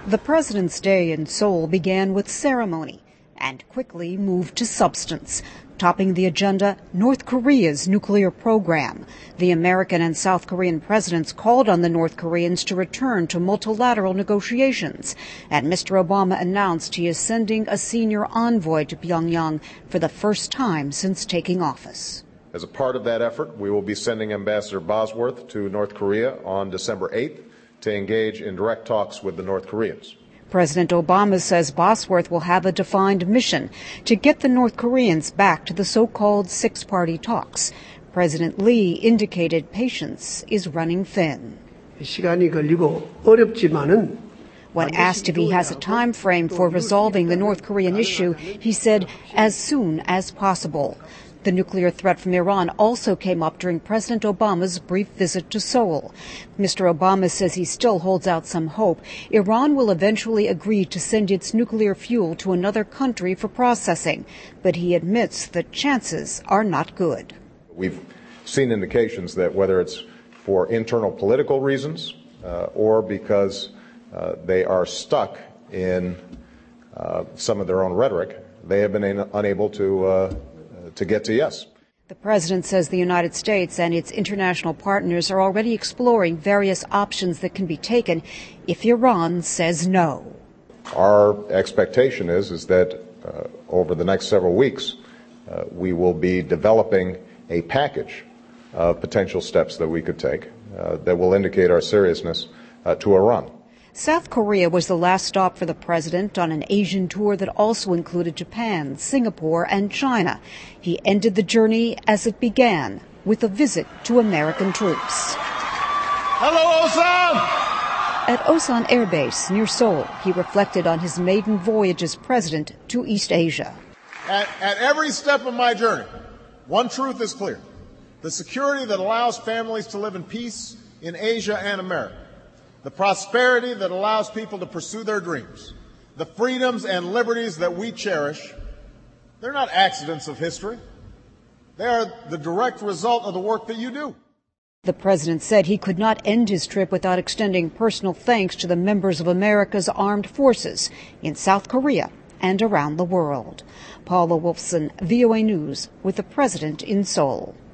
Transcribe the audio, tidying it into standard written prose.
The President's Day in Seoul began with ceremony and quickly moved to substance. Topping the agenda, North Korea's nuclear program. The American and South Korean presidents called on the North Koreans to return to multilateral negotiations. And Mr. Obama announced he is sending a senior envoy to Pyongyang for the first time since taking office. As a part of that effort, we will be sending Ambassador Bosworth to North Korea on December 8th to engage in direct talks with the North Koreans. President Obama says Bosworth will have a defined mission to get the North Koreans back to the so-called six-party talks. President Lee indicated patience is running thin. When asked if he has a time frame for resolving the North Korean issue, he said, as soon as possible. The nuclear threat from Iran also came up during President Obama's brief visit to Seoul. Mr. Obama says he still holds out some hope Iran will eventually agree to send its nuclear fuel to another country for processing, but he admits the chances are not good. We've seen indications that whether it's for internal political reasons or because they are stuck in some of their own rhetoric, they have been unable to get to yes. The president says the United States and its international partners are already exploring various options that can be taken if Iran says no. Our expectation is that over the next several weeks, we will be developing a package of potential steps that we could take that will indicate our seriousness to Iran. South Korea was the last stop for the president on an Asian tour that also included Japan, Singapore, and China. He ended the journey as it began, with a visit to American troops. Hello, Osan! At Osan Air Base near Seoul, he reflected on his maiden voyage as president to East Asia. At every step of my journey, one truth is clear. The security that allows families to live in peace in Asia and America. The prosperity that allows people to pursue their dreams, the freedoms and liberties that we cherish, they're not accidents of history. They are the direct result of the work that you do. The president said he could not end his trip without extending personal thanks to the members of America's armed forces in South Korea and around the world. Paula Wolfson, VOA News, with the president in Seoul.